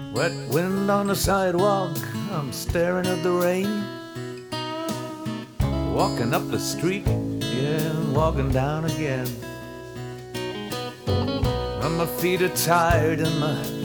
Wet wind on the sidewalk, I'm staring at the rain. Walking up the street, yeah, walking down again. And my feet are tired and my